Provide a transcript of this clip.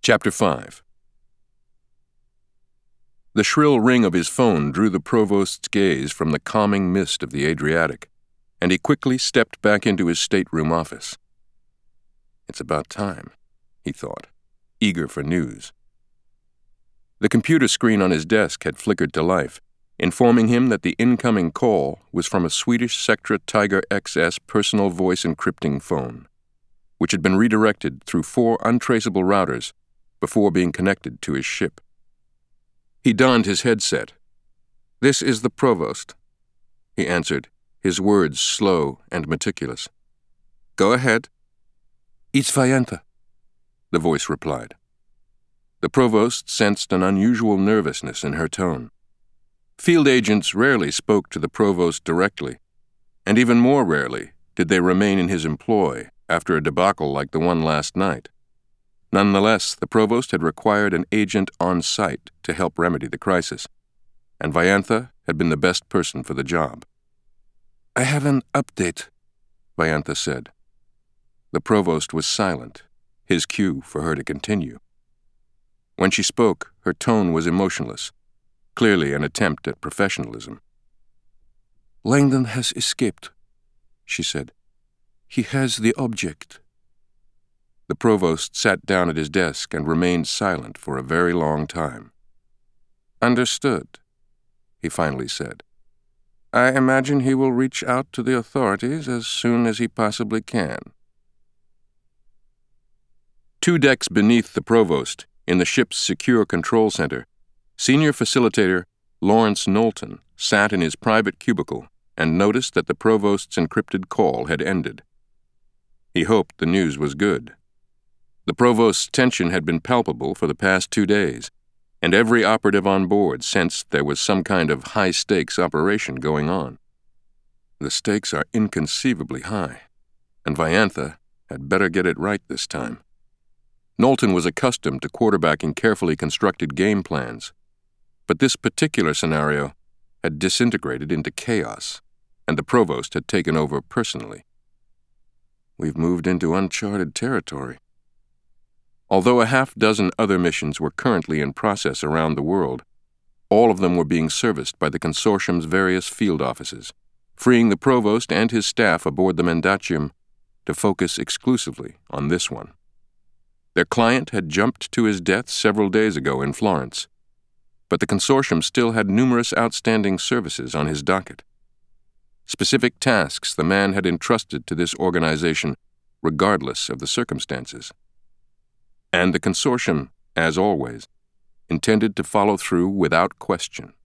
Chapter 5. The shrill ring of his phone drew the provost's gaze from the calming mist of the Adriatic, and he quickly stepped back into his stateroom office. It's about time, he thought, eager for news. The computer screen on his desk had flickered to life, informing him that the incoming call was from a Swedish Sectra Tiger XS personal voice encrypting phone, which had been redirected through 4 untraceable routers before being connected to his ship. He donned his headset. "This is the provost," he answered, his words slow and meticulous. "Go ahead." "It's Vayantha," the voice replied. The provost sensed an unusual nervousness in her tone. Field agents rarely spoke to the provost directly, and even more rarely did they remain in his employ after a debacle like the one last night. Nonetheless, the provost had required an agent on site to help remedy the crisis, and Vayantha had been the best person for the job. "I have an update," Vayantha said. The provost was silent, his cue for her to continue. When she spoke, her tone was emotionless, clearly an attempt at professionalism. "Langdon has escaped," she said. "He has the object." The provost sat down at his desk and remained silent for a very long time. "Understood," he finally said. "I imagine he will reach out to the authorities as soon as he possibly can." 2 decks beneath the provost, in the ship's secure control center, senior facilitator Lawrence Knowlton sat in his private cubicle and noticed that the provost's encrypted call had ended. He hoped the news was good. The provost's tension had been palpable for the past 2 days, and every operative on board sensed there was some kind of high-stakes operation going on. The stakes are inconceivably high, and Vayantha had better get it right this time. Knowlton was accustomed to quarterbacking carefully constructed game plans, but this particular scenario had disintegrated into chaos, and the provost had taken over personally. We've moved into uncharted territory. Although a half-dozen other missions were currently in process around the world, all of them were being serviced by the consortium's various field offices, freeing the provost and his staff aboard the Mendacium to focus exclusively on this one. Their client had jumped to his death several days ago in Florence, but the consortium still had numerous outstanding services on his docket. Specific tasks the man had entrusted to this organization regardless of the circumstances. And the consortium, as always, intended to follow through without question.